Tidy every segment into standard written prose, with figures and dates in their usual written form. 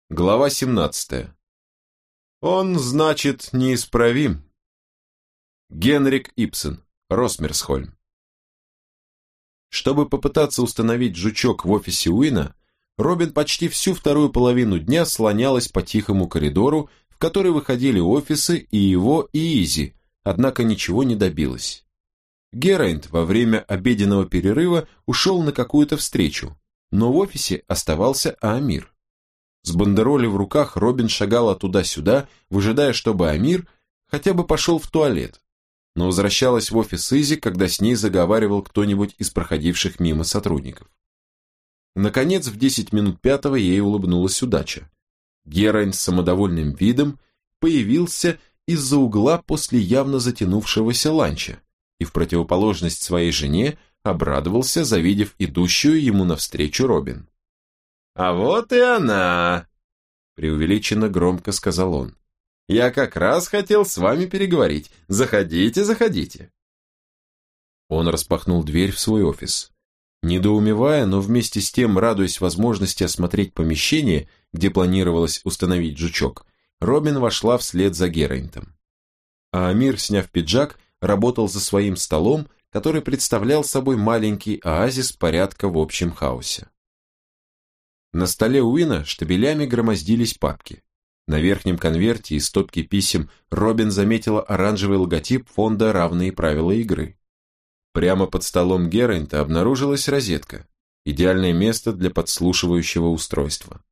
Глава 17. Он, значит, неисправим. Генрик Ибсен, Росмерсхольм. Чтобы попытаться установить жучок в офисе Уина, Робин почти всю вторую половину дня слонялась по тихому коридору, в который выходили офисы и его, и Изи, однако ничего не добилась. Герайнд во время обеденного перерыва ушел на какую-то встречу, но в офисе оставался Аамир. С бандеролей в руках Робин шагала туда-сюда, выжидая, чтобы Амир хотя бы пошел в туалет, но возвращалась в офис Изи, когда с ней заговаривал кто-нибудь из проходивших мимо сотрудников. Наконец, в 10 минут пятого ей улыбнулась удача. Герайнд с самодовольным видом появился из-за угла после явно затянувшегося ланча и в противоположность своей жене обрадовался, завидев идущую ему навстречу Робин. «А вот и она!» – преувеличенно громко сказал он. «Я как раз хотел с вами переговорить. Заходите, заходите!» Он распахнул дверь в свой офис. Недоумевая, но вместе с тем радуясь возможности осмотреть помещение, где планировалось установить жучок, Робин вошла вслед за Герайндом. А Амир, сняв пиджак, работал за своим столом, который представлял собой маленький оазис порядка в общем хаосе. На столе Уина штабелями громоздились папки. На верхнем конверте из стопки писем Робин заметила оранжевый логотип фонда «Равные правила игры». Прямо под столом Герайнда обнаружилась розетка, идеальное место для подслушивающего устройства.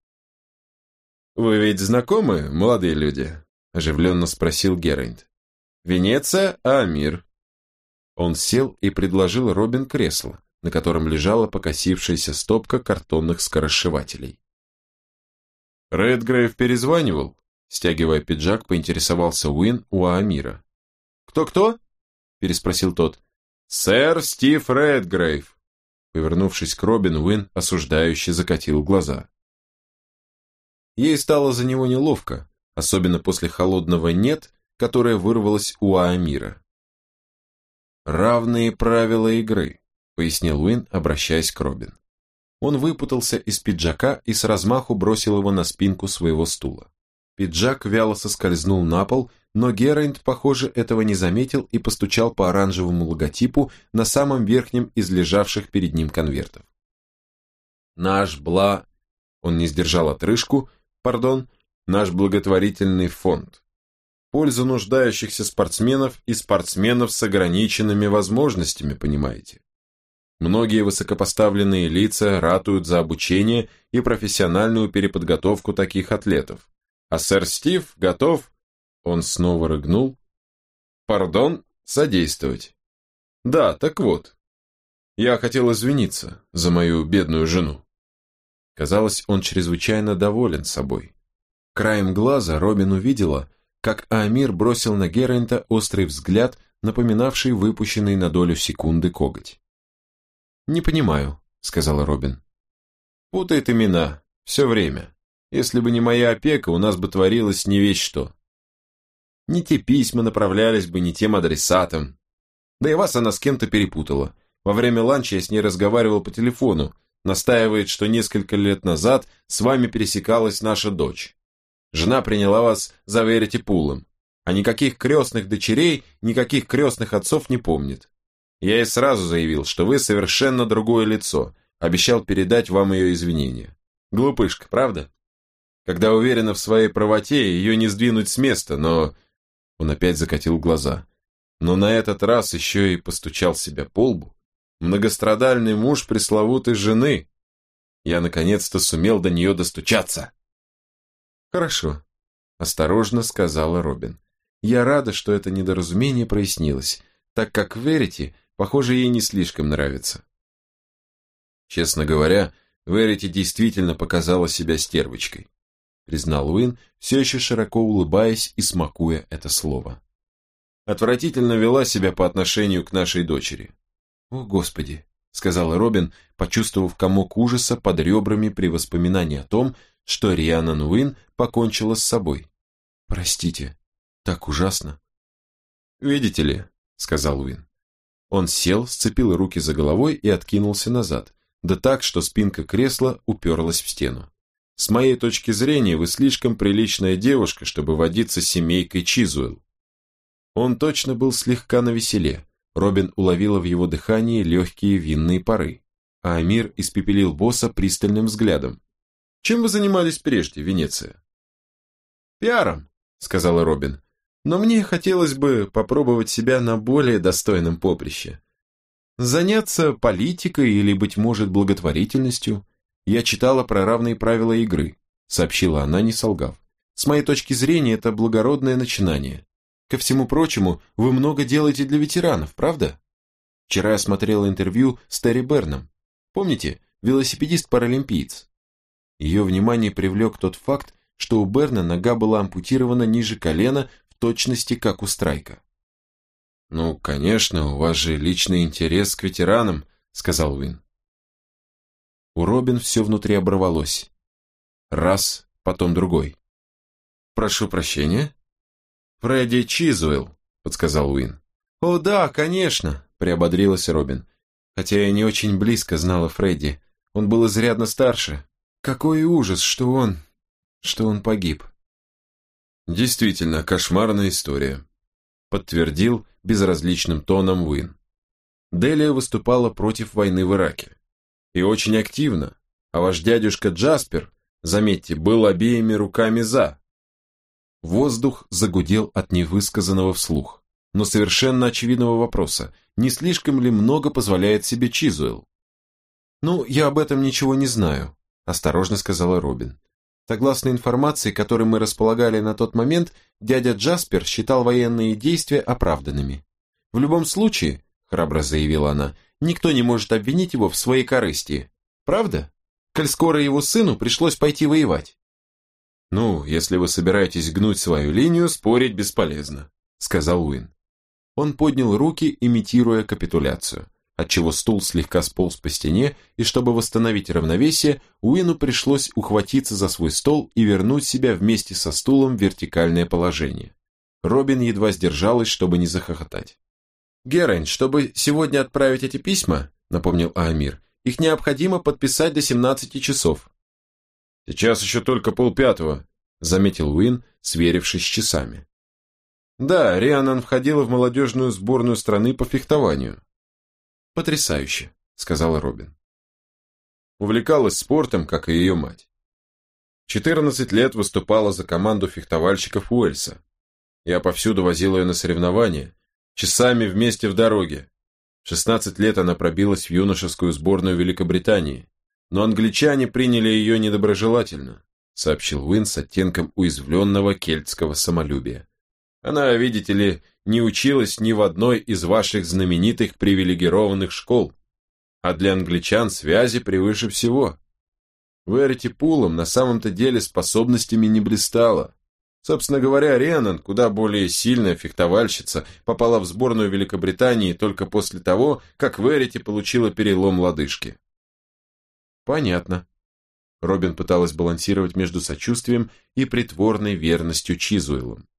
«Вы ведь знакомы, молодые люди?» – оживленно спросил Герайнд. «Венеция, Аамир». Он сел и предложил Робин кресло, на котором лежала покосившаяся стопка картонных скоросшивателей. «Редгрейв перезванивал?» Стягивая пиджак, поинтересовался Уин у Аамира. «Кто-кто?» – переспросил тот. «Сэр Стив Редгрейв». Повернувшись к Робин, Уин осуждающе закатил глаза. Ей стало за него неловко, особенно после холодного «нет», которое вырвалось у Аамира. «Равные правила игры», — пояснил Уин, обращаясь к Робин. Он выпутался из пиджака и с размаху бросил его на спинку своего стула. Пиджак вяло соскользнул на пол, но Герайнд, похоже, этого не заметил и постучал по оранжевому логотипу на самом верхнем из лежавших перед ним конвертов. «Наш Он не сдержал отрыжку, наш благотворительный фонд. Пользу нуждающихся спортсменов и спортсменов с ограниченными возможностями, понимаете? Многие высокопоставленные лица ратуют за обучение и профессиональную переподготовку таких атлетов. А сэр Стив готов...» Он снова рыгнул. «Содействовать. Да, так вот. Я хотел извиниться за мою бедную жену». Казалось, он чрезвычайно доволен собой. Краем глаза Робин увидела, как Аамир бросил на Герайнда острый взгляд, напоминавший выпущенный на долю секунды коготь. «Не понимаю», — сказала Робин. «Путает имена. Все время. Если бы не моя опека, у нас бы творилось не весть что. Не те письма направлялись бы не тем адресатам. Да и вас она с кем-то перепутала. Во время ланча я с ней разговаривал по телефону, настаивает, что несколько лет назад с вами пересекалась наша дочь. Жена приняла вас за Верити Пулом, а никаких крестных дочерей, никаких крестных отцов не помнит. Я ей сразу заявил, что вы совершенно другое лицо, обещал передать вам ее извинения. Глупышка, правда? Когда уверена в своей правоте, ее не сдвинуть с места, но...» Он опять закатил глаза. «Но на этот раз еще и постучал себя по лбу. Многострадальный муж пресловутой жены. Я наконец-то сумел до нее достучаться». «Хорошо», – осторожно сказала Робин. «Я рада, что это недоразумение прояснилось, так как Верити, похоже, ей не слишком нравится». «Честно говоря, Верити действительно показала себя стервочкой», признал Уин, все еще широко улыбаясь и смакуя это слово. «Отвратительно вела себя по отношению к нашей дочери». «О, Господи», — сказала Робин, почувствовав комок ужаса под ребрами при воспоминании о том, что Рианан Уин покончила с собой. «Простите, так ужасно». «Видите ли», — сказал Уин. Он сел, сцепил руки за головой и откинулся назад, да так, что спинка кресла уперлась в стену. С моей точки зрения, вы слишком приличная девушка, чтобы водиться с семейкой Чизуэлл». Он точно был слегка навеселе. Робин уловила в его дыхании легкие винные пары, а Амир испепелил босса пристальным взглядом. «Чем вы занимались прежде, Венеция?» «Пиаром», — сказала Робин. «Но мне хотелось бы попробовать себя на более достойном поприще. Заняться политикой или, быть может, благотворительностью. Я читала про равные правила игры», — сообщила она, не солгав. «С моей точки зрения, это благородное начинание. Ко всему прочему, вы много делаете для ветеранов, правда? Вчера я смотрела интервью с Терри Берном. Помните, велосипедист-паралимпиец? Ее внимание привлек тот факт, что у Берна нога была ампутирована ниже колена в точности, как у Страйка. «Ну, конечно, у вас же личный интерес к ветеранам», — сказал Уин. У Робин все внутри оборвалось. Раз, потом другой. «Прошу прощения?» «Фредди Чизуэлл», — подсказал Уин. «О, да, конечно», — приободрилась Робин. «Хотя я не очень близко знала Фредди. Он был изрядно старше. Какой ужас, что он погиб». «Действительно, кошмарная история», — подтвердил безразличным тоном Уин. Делия выступала против войны в Ираке. И очень активно, а ваш дядюшка Джаспер, заметьте, был обеими руками за. Воздух загудел от невысказанного вслух, но совершенно очевидного вопроса, не слишком ли много позволяет себе Чизуэлл? «Ну, я об этом ничего не знаю», – осторожно сказала Робин. «Согласно информации, которой мы располагали на тот момент, дядя Джаспер считал военные действия оправданными. В любом случае, – храбро заявила она, – никто не может обвинить его в своей корысти. Правда? Коль скоро его сыну пришлось пойти воевать». «Ну, если вы собираетесь гнуть свою линию, спорить бесполезно», — сказал Уин. Он поднял руки, имитируя капитуляцию, отчего стул слегка сполз по стене, и чтобы восстановить равновесие, Уину пришлось ухватиться за свой стол и вернуть себя вместе со стулом в вертикальное положение. Робин едва сдержалась, чтобы не захохотать. «Герань, чтобы сегодня отправить эти письма, — напомнил Аамир, — их необходимо подписать до 17 часов». «Сейчас еще только 4:30», — заметил Уин, сверившись с часами. «Да, Рианан входила в молодежную сборную страны по фехтованию». «Потрясающе», — сказала Робин. Увлекалась спортом, как и ее мать. 14 лет выступала за команду фехтовальщиков Уэльса. Я повсюду возил ее на соревнования, часами вместе в дороге. В 16 лет она пробилась в юношескую сборную Великобритании. Но англичане приняли ее недоброжелательно, сообщил Уин с оттенком уязвленного кельтского самолюбия. Она, видите ли, не училась ни в одной из ваших знаменитых привилегированных школ, а для англичан связи превыше всего. Верити Пулом на самом-то деле способностями не блистала. Собственно говоря, Рианан, куда более сильная фехтовальщица, попала в сборную Великобритании только после того, как Верити получила перелом лодыжки. «Понятно». Робин пыталась балансировать между сочувствием и притворной верностью Чизуэллом.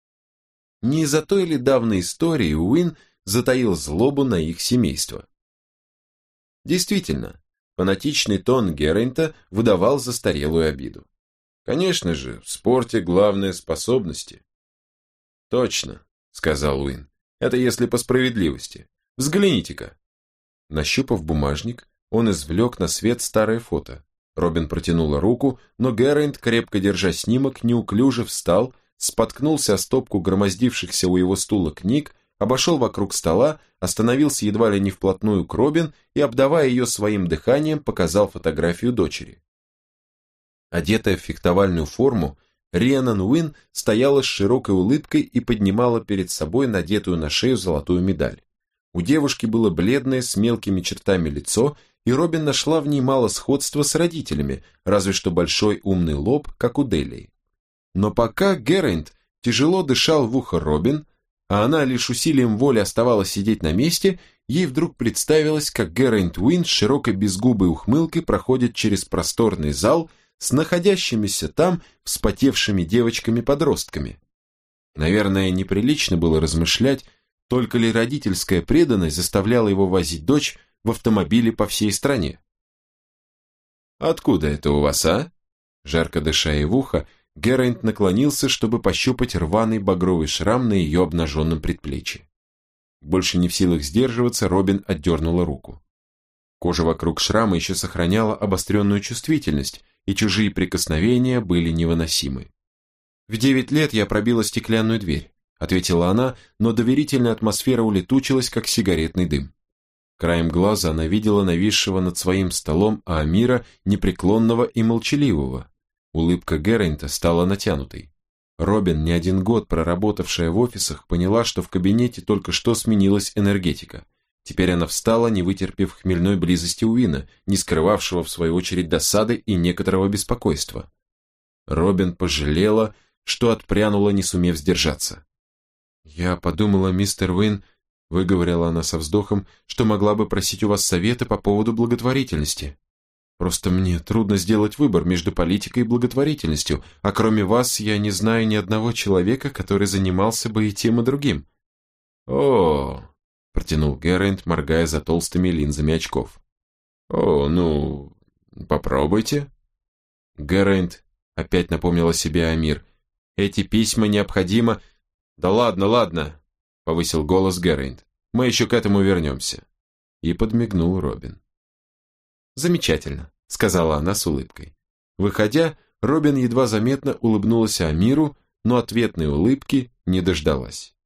Не из-за той ли давней истории Уин затаил злобу на их семейство? Действительно, фанатичный тон Геррента выдавал застарелую обиду. Конечно же, в спорте главное способности. «Точно», — сказал Уин, — «это если по справедливости. Взгляните-ка». Нащупав бумажник, он извлек на свет старое фото. Робин протянула руку, но Геррент, крепко держа снимок, неуклюже встал, споткнулся о стопку громоздившихся у его стула книг, обошел вокруг стола, остановился едва ли не вплотную к Робин и, обдавая ее своим дыханием, показал фотографию дочери. Одетая в фехтовальную форму, Рианан Уин стояла с широкой улыбкой и поднимала перед собой надетую на шею золотую медаль. У девушки было бледное с мелкими чертами лицо, и Робин нашла в ней мало сходства с родителями, разве что большой умный лоб, как у Делии. Но пока Геррент тяжело дышал в ухо Робин, а она лишь усилием воли оставалась сидеть на месте, ей вдруг представилось, как Геррент Уин с широкой безгубой ухмылкой проходит через просторный зал с находящимися там вспотевшими девочками-подростками. Наверное, неприлично было размышлять, только ли родительская преданность заставляла его возить дочь в автомобиле по всей стране. «Откуда это у вас, а?» Жарко дыша ей в ухо, Гераинт наклонился, чтобы пощупать рваный багровый шрам на ее обнаженном предплечье. Больше не в силах сдерживаться, Робин отдернула руку. Кожа вокруг шрама еще сохраняла обостренную чувствительность, и чужие прикосновения были невыносимы. «В 9 лет я пробила стеклянную дверь», — ответила она, но доверительная атмосфера улетучилась, как сигаретный дым. Краем глаза она видела нависшего над своим столом Аамира, непреклонного и молчаливого. Улыбка Гераинта стала натянутой. Робин, не один год проработавшая в офисах, поняла, что в кабинете только что сменилась энергетика. Теперь она встала, не вытерпев хмельной близости Уина, не скрывавшего в свою очередь досады и некоторого беспокойства. Робин пожалела, что отпрянула, не сумев сдержаться. «Я подумала, мистер Уин, — выговорила она со вздохом, — что могла бы просить у вас совета по поводу благотворительности. Просто мне трудно сделать выбор между политикой и благотворительностью, а кроме вас я не знаю ни одного человека, который занимался бы и тем, и другим». «О!» — протянул Гераинт, моргая за толстыми линзами очков. «О, ну, попробуйте». Гераинт опять напомнил о себе Амир. «Эти письма необходимо...» «Да ладно, ладно», — повысил голос Гераинт. «Мы еще к этому вернемся». И подмигнул Робин. «Замечательно», — сказала она с улыбкой. Выходя, Робин едва заметно улыбнулась Амиру, но ответной улыбки не дождалась.